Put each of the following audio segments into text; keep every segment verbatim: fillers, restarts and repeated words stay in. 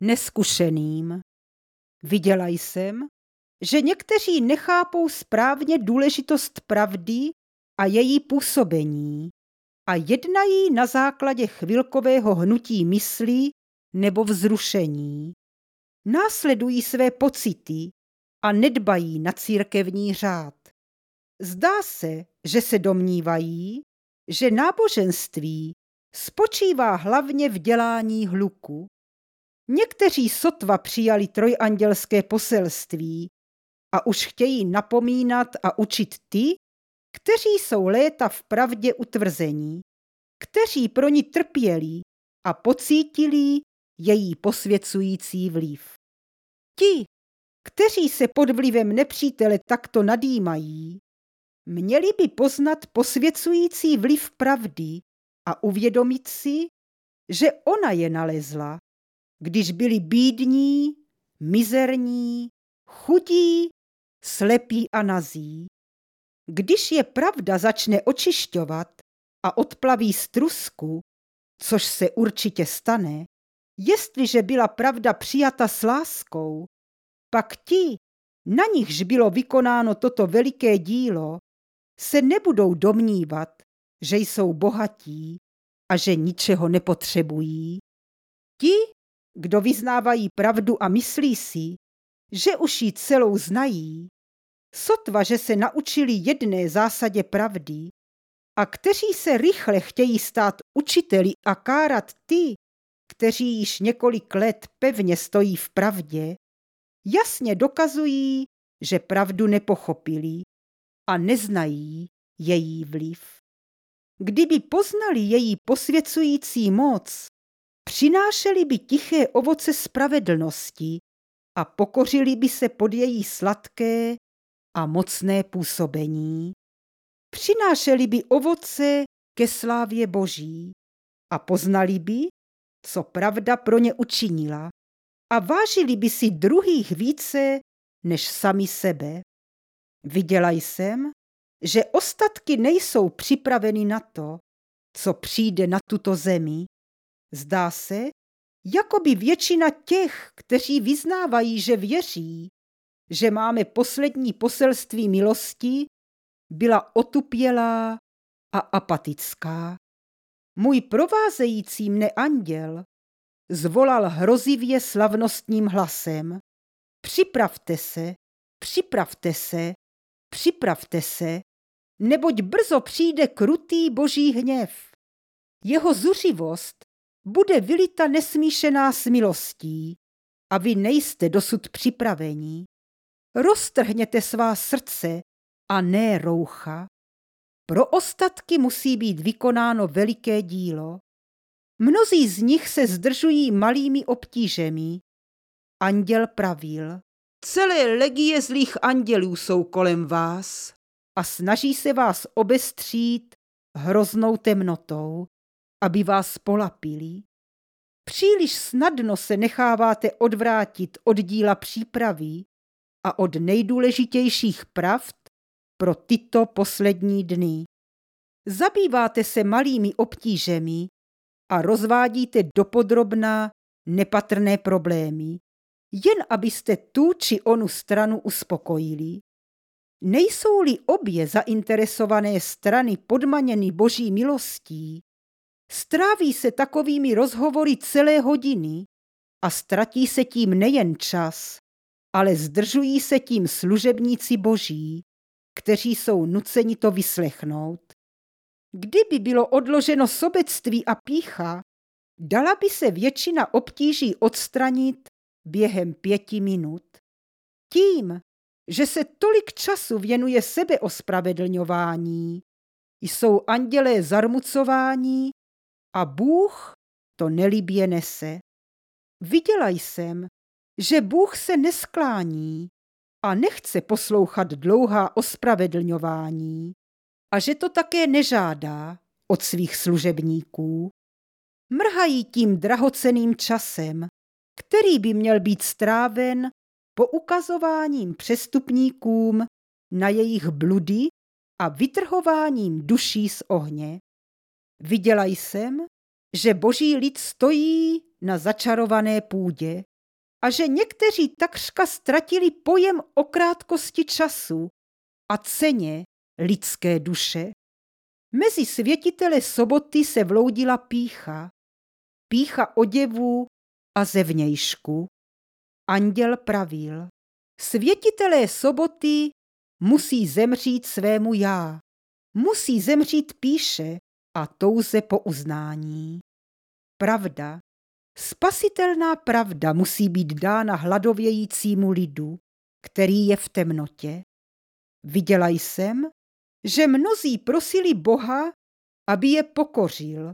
neskušeným. Viděla jsem, že někteří nechápou správně důležitost pravdy a její působení a jednají na základě chvilkového hnutí mysli nebo vzrušení. Následují své pocity a nedbají na církevní řád. Zdá se, že se domnívají, že náboženství spočívá hlavně v dělání hluku. Někteří sotva přijali trojandělské poselství a už chtějí napomínat a učit ty, kteří jsou léta v pravdě utvrzení, kteří pro ní trpěli a pocítili její posvěcující vliv. Ti, kteří se pod vlivem nepřítele takto nadýmají, měli by poznat posvěcující vliv pravdy a uvědomit si, že ona je nalezla, když byli bídní, mizerní, chudí, slepí a nazí. Když je pravda začne očišťovat a odplaví strusku, což se určitě stane, jestliže byla pravda přijata s láskou, pak ti, na nichž bylo vykonáno toto veliké dílo, se nebudou domnívat, že jsou bohatí a že ničeho nepotřebují. Ti, kdo vyznávají pravdu a myslí si, že už ji celou znají, sotva, že se naučili jedné zásadě pravdy, a kteří se rychle chtějí stát učiteli a kárat ty, kteří již několik let pevně stojí v pravdě, jasně dokazují, že pravdu nepochopili a neznají její vliv. Kdyby poznali její posvěcující moc, přinášeli by tiché ovoce spravedlnosti a pokořili by se pod její sladké a mocné působení. Přinášeli by ovoce ke slávě Boží a poznali by, co pravda pro ně učinila, a vážili by si druhých více než sami sebe. Viděla jsem, že ostatky nejsou připraveny na to, co přijde na tuto zemi. Zdá se, jako by většina těch, kteří vyznávají, že věří, že máme poslední poselství milosti, byla otupělá a apatická. Můj provázející mne anděl zvolal hrozivě slavnostním hlasem: Připravte se, připravte se, připravte se, neboť brzo přijde krutý Boží hněv. Jeho zuřivost bude vylita nesmíšená s milostí a vy nejste dosud připraveni. Roztrhněte svá srdce a ne roucha. Pro ostatky musí být vykonáno veliké dílo. Mnozí z nich se zdržují malými obtížemi. Anděl pravil: Celé legie zlých andělů jsou kolem vás a snaží se vás obestřít hroznou temnotou, aby vás polapili. Příliš snadno se necháváte odvrátit od díla přípravy a od nejdůležitějších pravd pro tyto poslední dny. Zabýváte se malými obtížemi a rozvádíte dopodrobna nepatrné problémy, jen abyste tu či onu stranu uspokojili. Nejsou-li obě zainteresované strany podmaněny Boží milostí, stráví se takovými rozhovory celé hodiny a ztratí se tím nejen čas, ale zdržují se tím služebníci Boží, kteří jsou nuceni to vyslechnout. Kdyby bylo odloženo sobectví a pýcha, dala by se většina obtíží odstranit během pěti minut. Tím, že se tolik času věnuje sebeospravedlňování, jsou andělé zarmucováni a Bůh to nelibě nese. Viděla jsem, že Bůh se nesklání a nechce poslouchat dlouhá ospravedlňování a že to také nežádá od svých služebníků. Mrhají tím drahocenným časem, který by měl být stráven poukazováním přestupníkům na jejich bludy a vytrhováním duší z ohně. Viděla jsem, že Boží lid stojí na začarované půdě a že někteří takřka ztratili pojem o krátkosti času a ceně lidské duše. Mezi světitele soboty se vloudila pýcha, pýcha oděvů a zevnějšku. Anděl pravil, světitelé soboty musí zemřít svému já, musí zemřít pýše a touze po uznání. Pravda, spasitelná pravda musí být dána hladovějícímu lidu, který je v temnotě. Viděla jsem, že mnozí prosili Boha, aby je pokořil.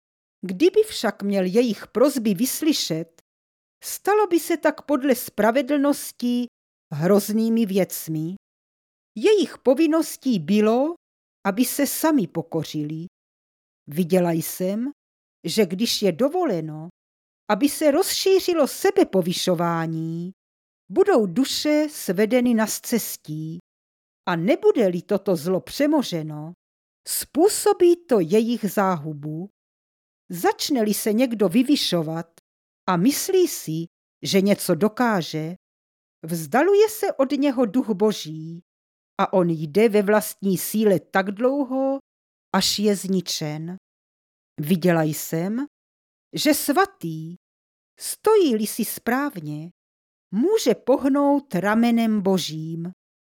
Kdyby však měl jejich prosby vyslyšet, stalo by se tak podle spravedlnosti hroznými věcmi. Jejich povinností bylo, aby se sami pokořili. Viděla jsem, že když je dovoleno, aby se rozšířilo sebepovyšování, budou duše svedeny na scestí a nebude-li toto zlo přemoženo, způsobí to jejich záhubu. Začne-li se někdo vyvyšovat a myslí si, že něco dokáže, vzdaluje se od něho duch Boží a on jde ve vlastní síle tak dlouho, až je zničen. Viděla jsem, že svatý, stojí-li si správně, může pohnout ramenem Božím.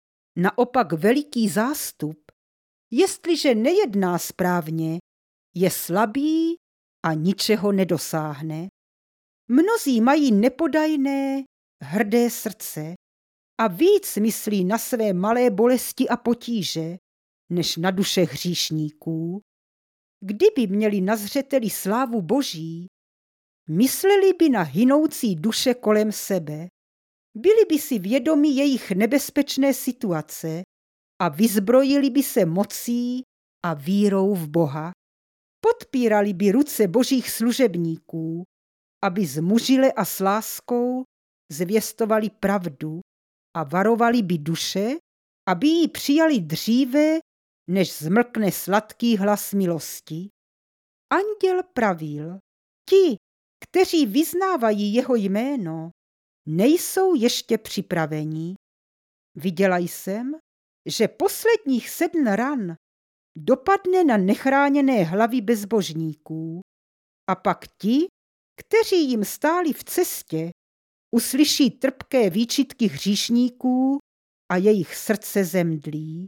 Naopak veliký zástup, jestliže nejedná správně, je slabý a ničeho nedosáhne. Mnozí mají nepodajné, hrdé srdce a víc myslí na své malé bolesti a potíže, než na duše hříšníků. Kdyby měli na zřeteli slávu Boží, mysleli by na hynoucí duše kolem sebe, byli by si vědomi jejich nebezpečné situace a vyzbrojili by se mocí a vírou v Boha. Podpírali by ruce Božích služebníků, aby zmužile a s láskou zvěstovali pravdu a varovali by duše, aby ji přijali dříve, než zmlkne sladký hlas milosti. Anděl pravil, ti, kteří vyznávají jeho jméno, nejsou ještě připraveni. Viděla jsem, že posledních sedm ran dopadne na nechráněné hlavy bezbožníků a pak ti, kteří jim stáli v cestě, uslyší trpké výčitky hříšníků a jejich srdce zemdlí.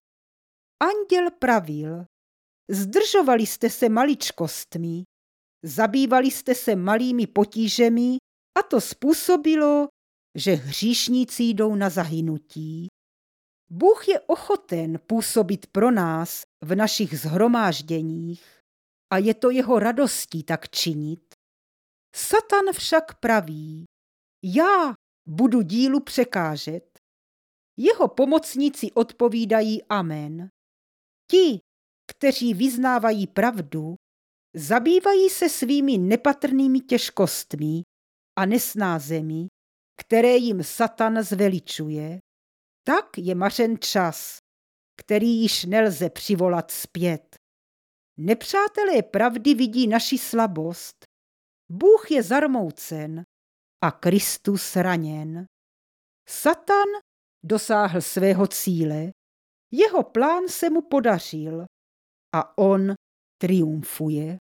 Anděl pravil, zdržovali jste se maličkostmi, zabývali jste se malými potížemi a to způsobilo, že hříšníci jdou na zahynutí. Bůh je ochoten působit pro nás v našich shromážděních a je to jeho radostí tak činit. Satan však praví, já budu dílu překážet. Jeho pomocníci odpovídají amen. Ti, kteří vyznávají pravdu, zabývají se svými nepatrnými těžkostmi a nesnázemi, které jim Satan zveličuje. Tak je mařen čas, který již nelze přivolat zpět. Nepřátelé pravdy vidí naši slabost. Bůh je zarmoucen a Kristus raněn. Satan dosáhl svého cíle, jeho plán se mu podařil a on triumfuje.